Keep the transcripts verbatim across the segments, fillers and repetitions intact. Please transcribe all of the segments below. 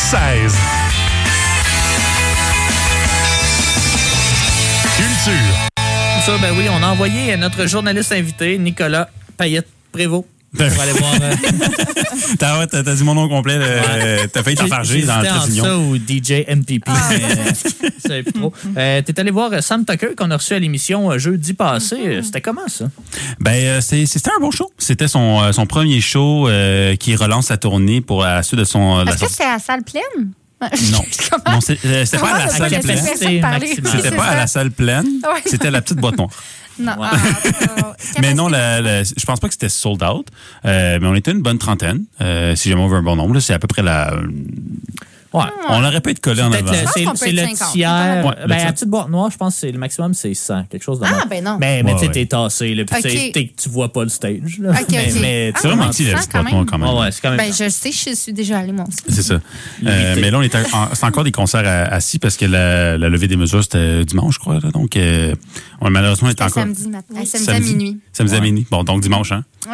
seize. Culture. Ça, ben oui, on a envoyé notre journaliste invité, Nicolas Payette-Prévost. Pour aller voir. Euh... t'as, t'as, t'as dit mon nom complet. Euh, t'as failli t'enfarger dans le trait d'union. ça ou D J M P P. Ah. Mais, c'est plus trop. Euh, t'es allé voir Sam Tucker qu'on a reçu à l'émission jeudi passé. Mm-hmm. C'était comment ça? Ben, c'est, c'était un bon show. C'était son, son premier show euh, qui relance la tournée pour la suite de son. Est-ce que c'était à la salle pleine? Non, non c'est, euh, c'était pas à la salle pleine. C'était pas à la salle pleine. Ouais. C'était à la petite boîte noire. Non. Ouais. Ah, mais non, la, la, je pense pas que c'était sold out. Euh, mais on était une bonne trentaine. Euh, si jamais on veut un bon nombre, là, c'est à peu près la. Ouais. On aurait pu être collé en avant. Le, c'est c'est le tiers. Ouais, ben, la petite boîte noire, je pense que c'est, le maximum, c'est cent, quelque chose de Ah, ben non. Mais, mais ouais, tu sais, ouais. t'es tassé, là, puis okay. t'es, tu vois pas le stage. Là. Okay, mais, okay. mais ah, c'est vraiment petit, la petite boîte noire, quand même. Oh, ouais, c'est quand même ben, je sais, je suis déjà allée, moi aussi. C'est ça. Euh, mais là, on était en, c'est encore des concerts assis parce que la, la levée des mesures, c'était dimanche, je crois. Là, donc, euh, on, malheureusement, on était encore. Samedi matin. Oui. Samedi, samedi à minuit. Samedi ouais. à minuit. Bon, donc dimanche, hein? Oui.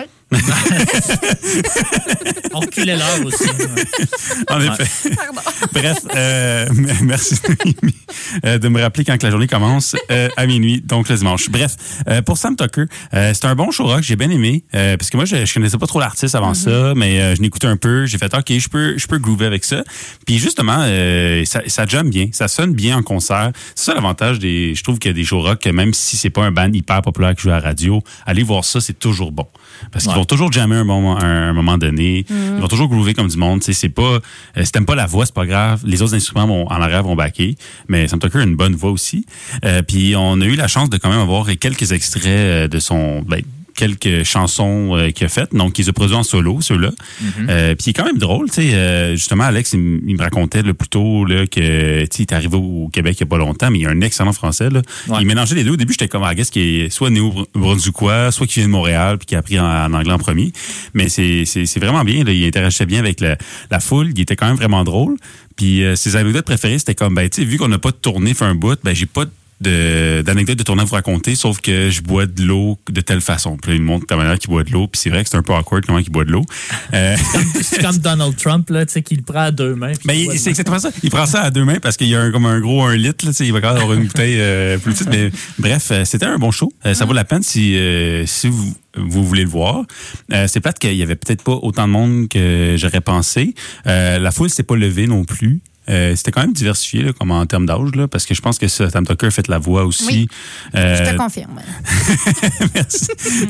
On reculait l'heure aussi. En effet. Pardon. Bref, euh, merci euh, de me rappeler quand que la journée commence euh, à minuit, donc le dimanche. Bref, euh, pour Sam Tucker, euh, c'est un bon show rock, j'ai bien aimé, euh, parce que moi, je, je connaissais pas trop l'artiste avant mm-hmm. ça, mais euh, je l'écoutais un peu, j'ai fait, OK, je peux je peux groover avec ça. Puis justement, euh, ça, ça jamme bien, ça sonne bien en concert. C'est ça l'avantage des, je trouve qu'il y a des show rock, que même si c'est pas un band hyper populaire qui joue à la radio, aller voir ça, c'est toujours bon. Parce ouais. qu'ils vont toujours jammer un moment, un, un moment donné. Mm. Ils vont toujours groover comme du monde. T'sais, c'est pas, euh, si t'aimes pas la voix, c'est pas grave. Les autres instruments vont, en arrière vont backer. Mais Sam Tucker a une bonne voix aussi. Euh, puis on a eu la chance de quand même avoir quelques extraits de son... Ben, quelques chansons euh, qu'il a faites. Donc, il les a produits en solo, ceux-là. Mm-hmm. Euh, puis il est quand même drôle, tu sais. Euh, justement, Alex, il, m- il me racontait là, plus tôt là, que, tu sais, il est arrivé au Québec il n'y a pas longtemps, mais il a un excellent français, là. Ouais. Il mélangeait les deux. Au début, j'étais comme, ah, qu'est-ce qui est soit néo-brunswickois, soit qui vient de Montréal, puis qui a appris en, en anglais en premier. Mais c'est, c'est, c'est vraiment bien, là. Il interagissait bien avec la, la foule. Il était quand même vraiment drôle. Puis euh, ses anecdotes préférées, c'était comme, ben, tu sais, vu qu'on n'a pas de tournée fait un bout, ben, j'ai pas de De, d'anecdotes de tournée à vous raconter, sauf que je bois de l'eau de telle façon. Puis là, il me montre ta manière qu'il boit de l'eau, puis c'est vrai que c'est un peu awkward comment il boit de l'eau. Euh... C'est, comme, c'est comme Donald Trump, là, tu sais, qu'il le prend à deux mains. Ben, il, c'est exactement ça. Il prend ça à deux mains parce qu'il y a un, comme un gros un litre, là, tu sais, il va quand même avoir une bouteille euh, plus petite. Mais bref, euh, c'était un bon show. Euh, ça vaut la peine si, euh, si vous vous voulez le voir. Euh, c'est plate qu'il y avait peut-être pas autant de monde que j'aurais pensé. Euh, la foule s'est pas levée non plus. Euh, c'était quand même diversifié là, comme en termes d'âge, là, parce que je pense que ça, Sam Tucker a fait la voix aussi. Oui, euh... je te confirme. Merci.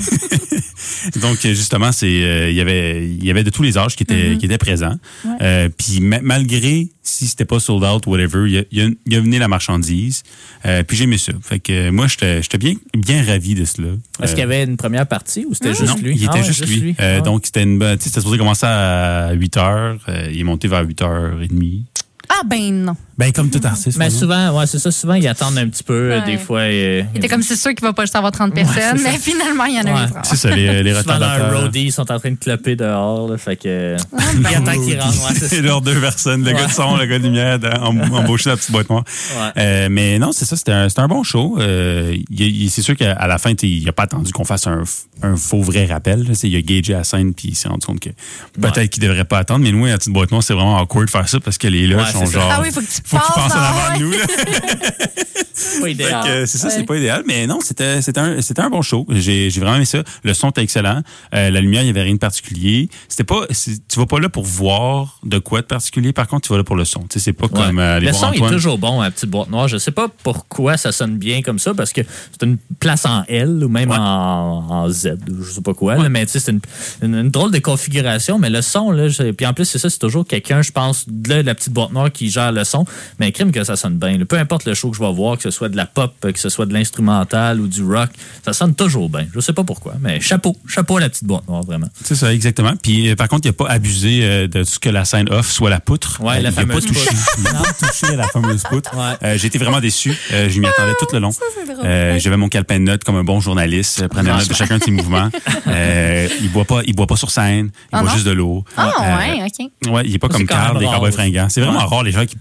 Donc, justement, c'est il euh, y avait il y avait de tous les âges qui étaient, mm-hmm. qui étaient présents. Ouais. Euh, puis, ma- malgré si c'était pas sold out, whatever, il y a, y a venu la marchandise. Euh, puis, j'ai aimé ça. Fait que moi, j'étais, j'étais bien, bien ravi de cela. Est-ce euh, qu'il y avait une première partie ou c'était non, juste lui? Il était ah, ouais, juste, juste lui. lui. Euh, ah. Donc, c'était une bonne. C'était supposé commencer à huit heures. Euh, il est monté vers huit heures trente. Ah, ben non. Ben, comme tout artiste. Mais souvent, ouais, c'est ça. Souvent, ils attendent un petit peu. Ouais. Des fois. Euh, il était comme c'est sûr qu'il va pas juste avoir trente personnes, ouais, mais finalement, il y en a ouais. eu trente. C'est ça, les, les retardateurs. Souvent, leurs roadies sont en train de cloper dehors. Là, fait que. Ah, ben, il attend qu'ils rentrent. Ouais, c'est leurs deux personnes, le ouais. gars de son, le gars de lumière, embauché dans la petite boîte noire. Ouais. Euh, mais non, c'est ça, c'était un, c'était un bon show. Euh, il, il, c'est sûr qu'à la fin, il n'a pas attendu qu'on fasse un, un faux vrai rappel. Là, il a gagé la scène puis il s'est rendu compte que peut-être ouais. qu'il ne devrait pas attendre. Mais nous, à la petite boîte noire, c'est vraiment awkward de faire ça parce que les loges ouais, sont genre. Ah oui, faut que tu faut qu'ils pensent en avant de nous. Là. C'est pas idéal. Que, c'est ça, ouais. c'est pas idéal. Mais non, c'était, c'était, un, c'était un bon show. J'ai, j'ai vraiment aimé ça. Le son était excellent. Euh, la lumière, il n'y avait rien de particulier. C'était pas, c'est, tu vas pas là pour voir de quoi de particulier. Par contre, tu vas là pour le son. Tu sais, c'est pas ouais. comme euh, aller le voir son Antoine. Est toujours bon à la petite boîte noire. Je sais pas pourquoi ça sonne bien comme ça, parce que c'est une place en L ou même ouais. en, en Z, je sais pas quoi. Ouais. Là, mais tu sais, c'est une, une, une drôle de configuration. Mais le son, là, je, puis en plus, c'est ça, c'est toujours quelqu'un, je pense, de la petite boîte noire qui gère le son. Mais crime que ça sonne bien. Là. Peu importe le show que je vais voir, que ce soit de la pop, que ce soit de l'instrumental ou du rock, ça sonne toujours bien. Je sais pas pourquoi, mais chapeau, chapeau à la petite boîte noire, vraiment. C'est ça, exactement. Puis euh, par contre, il n'a pas abusé euh, de tout ce que la scène offre, soit la poutre. Ouais, euh, la il fameuse n'a pas touché, il a pas touché à la fameuse poutre. Ouais. Euh, j'ai été vraiment déçu. Euh, je m'y attendais tout le long. Ça, c'est drôle. Euh, j'avais mon calepin de notes comme un bon journaliste, euh, prenant note de chacun de ses mouvements. Euh, il boit pas, il boit pas sur scène, il oh boit non? juste de l'eau. Ah oh, euh, ouais, ok. Ouais, il est pas c'est comme Carl des Cowboys fringants. C'est vraiment ouais. rare les gens qui boivent de la, de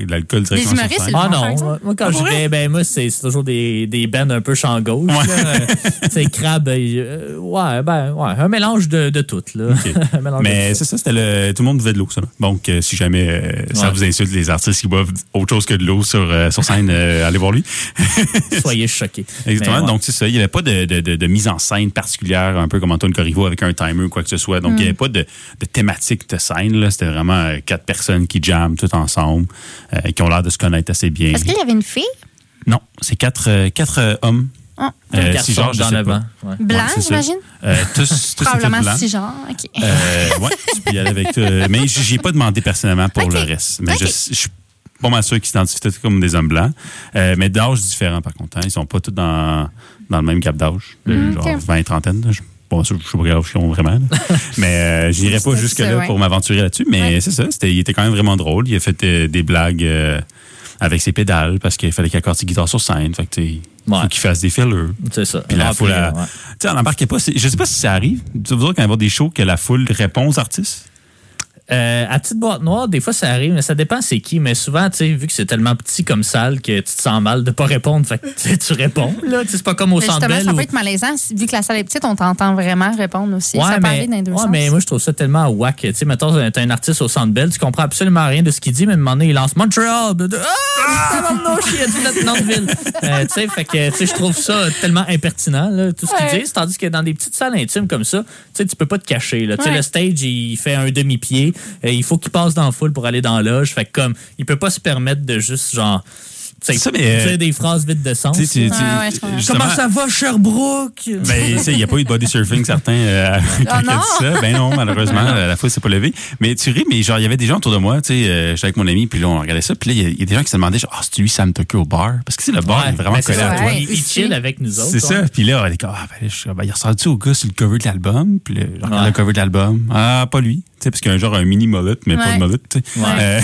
de l'alcool directement Les sur humoristes, scène. ils Ah le font, par non, exemple. moi, quand Ah, je ouais? vais, ben moi, c'est c'est toujours des, des bands un peu champ gauche. Ouais. Là. Tu sais, Crabe, euh, ouais, ben, ouais, un mélange de, de tout. Là. Okay. Un mélange Mais de c'est ça, c'était le. Tout le monde buvait de l'eau, ça. Là. Donc, euh, si jamais euh, ça Ouais. vous insulte, les artistes qui boivent autre chose que de l'eau sur, euh, sur scène, euh, allez voir lui. tout. Soyez choqués. Exactement. Mais, ouais. Donc, c'est ça. Il n'y avait pas de, de, de, de mise en scène particulière, un peu comme Antoine Corriveau avec un timer ou quoi que ce soit. Donc, il n'y avait pas de, de thématique de scène. Là. C'était vraiment euh, quatre personnes qui jamment tout ensemble, euh, qui ont l'air de se connaître assez bien. Est-ce qu'il y avait une fille? Non, c'est quatre, euh, quatre euh, hommes. Ah. Euh, Quatre six genres, je dans sais le pas. vent. Ouais. Blanc, Ouais, c'est ça. j'imagine? Euh, tous, tous étaient Probablement blancs. six genres. OK. Euh, ouais, tu peux y aller avec. Euh, mais j- j'ai pas demandé personnellement pour Ok. le reste. Mais Ok. je, je suis pas mal sûr qu'ils s'identifient tous comme des hommes blancs. Euh, mais d'âge différent, par contre. Hein. Ils sont pas tous dans, dans le même cap d'âge. de Mm, genre ok. vingt, trentaine. Là. Je Bon, je ne sais pas quel âge ils ont vraiment. Là. Mais euh, j'irai pas C'est jusque-là ça, ouais. pour m'aventurer là-dessus. Mais Ouais. c'est ça. C'était, il était quand même vraiment drôle. Il a fait euh, des blagues euh, avec ses pédales parce qu'il fallait qu'il accorde ses guitares sur scène. Fait que, tu sais, il Ouais. faut qu'il fasse des fillers. C'est ça. Puis la Ah, foule, puis, a- ouais. tu sais, on n'embarquait pas. C'est- Je sais pas si ça arrive. Tu veux dire quand il y a des shows que la foule répond aux artistes? Euh, à Petite Boîte Noire, des fois, ça arrive, mais ça dépend c'est qui. Mais souvent, tu sais, vu que c'est tellement petit comme salle que tu te sens mal de pas répondre, fait que tu sais, tu réponds. Là, Tu sais, c'est pas comme au Mais Centre justement, Bell. ça où- peut être malaisant. Vu que la salle est petite, on t'entend vraiment répondre aussi. Ouais, ça peut mais, aller dans les deux ouais, sens. mais moi, je trouve ça tellement whack. Tu sais, mettons, t'as un artiste au Centre Bell, tu comprends absolument rien de ce qu'il dit, mais à un moment donné, il lance Montreal. de- de- Ah, tabarnouche, il a dit notre nom de ville. Euh, tu sais, fait que, tu sais, je trouve ça tellement impertinent, là, tout ce qu'ils Ouais. disent. Tandis que dans des petites salles intimes comme ça, tu sais, tu peux pas te cacher, là. Tu sais, Ouais. le stage, il fait un demi-pied. Euh, il faut qu'il passe dans la foule pour aller dans la loge. Fait que, comme, il peut pas se permettre de juste, genre, tu sais, Ça, mais, dire des phrases vides de sens. Tu sais, tu- là. tu- Ouais, ouais, je comprends. justement- Comment ça va, Sherbrooke? Ben, tu sais, il n'y a pas eu de body surfing, certains, euh, quand il a non! dit ça. Ben non, malheureusement, la foule s'est pas levée. Mais tu ris, mais genre, il y avait des gens autour de moi, tu sais, euh, j'étais avec mon ami, puis là, on regardait ça, puis là, il y a- il y, a des gens qui se demandaient, genre, ah, c'est lui Sam Tucker au bar? Parce que, tu sais, le bar Ouais, est vraiment ben, c'est collé à ça, toi. Ouais, Il, il aussi. chill avec nous autres. C'est ça. ouais. Puis là, on était comme, ah, ben, là, je- ben, il ressemble-tu au gars sur le cover de l'album? Puis là, je regarde Ouais. le cover de l'album. Ah, pas lui. Tu sais, parce qu'il y a un genre un mini mullet, mais pas Ouais. de mullet, tu sais. Ouais. Euh,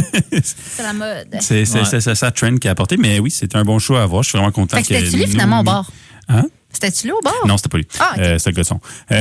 C'est la mode. c'est c'est- Ouais. c'est- c'est ça, trend qui a apporté. Mais oui, c'était un bon show à voir. Je suis vraiment content Fait que c'était-tu lui, nous- finalement, au bar? Hein? C'était-tu lui au bar? Non, c'était pas lui. Ah, ok. Euh, c'était le gosson. Euh,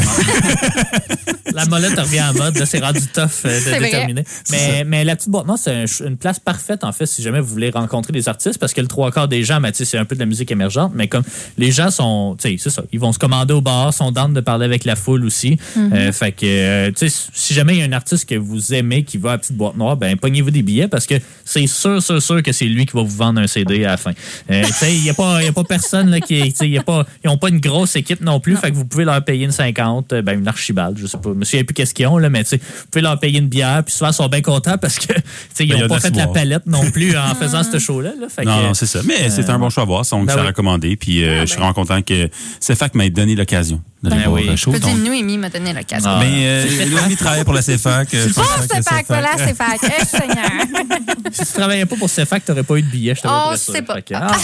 La molette revient en mode. Là, c'est rendu tough euh, de C'est vrai. déterminer. Mais, mais la petite boîte noire, c'est un- une place parfaite, en fait, si jamais vous voulez rencontrer des artistes, parce que le trois quarts des gens, ben, tu sais, c'est un peu de la musique émergente, mais comme les gens sont, tu sais, c'est ça, ils vont se commander au bar, sont down de parler avec la foule aussi. Euh, fait que, euh, tu sais, si jamais il y a un artiste que vous aimez qui va à la petite boîte noire, ben, pognez-vous des billets, parce que c'est sûr, sûr, sûr que c'est lui qui va vous vendre un C D à la fin. Euh, tu sais, il n'y a pas, il y a pas personne, là, qui, tu sais, il y a pas, ils n'ont pas une grosse équipe non plus, fait que vous pouvez leur payer une cinquante, euh, ben, une archibald, je sais pas, je me souviens plus qu'est-ce qu'ils ont, là, mais tu sais, vous pouvez leur payer une bière, puis souvent, ils sont bien contents parce que, tu sais, ils Ben, il y a n'ont de pas la fait la soirée. palette non plus en faisant ce show-là. Là. Fait non, que, non, c'est ça. Mais c'est un bon choix à voir. Donc, Ben ça a oui. recommandé. Puis, euh, je suis vraiment content que CFAC m'ait donné l'occasion de Ben voir oui. le show. Je peux dire, Donc, Noémie m'a donné l'occasion. Ah. mais euh, Noémie travaille pour la CFAC. euh, Oh, CFAC, c'est fac, voilà, c'est fac. Eh, Seigneur. si tu travaillais pas pour CFAC, tu n'aurais pas eu de billet, je te Oh, le c'est pas. Fait que, ah,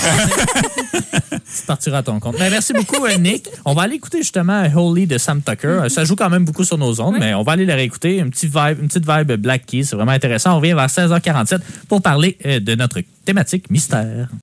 tu partiras à ton compte. Ben, merci beaucoup, euh, Nick. On va aller écouter justement Holy de Sam Tucker. Euh, Ça joue quand même beaucoup sur nos ondes, mais on va aller le réécouter. Une petite vibe, une petite vibe Black Keys, c'est vraiment intéressant. On revient vers seize heures quarante-sept pour parler euh, de notre thématique mystère.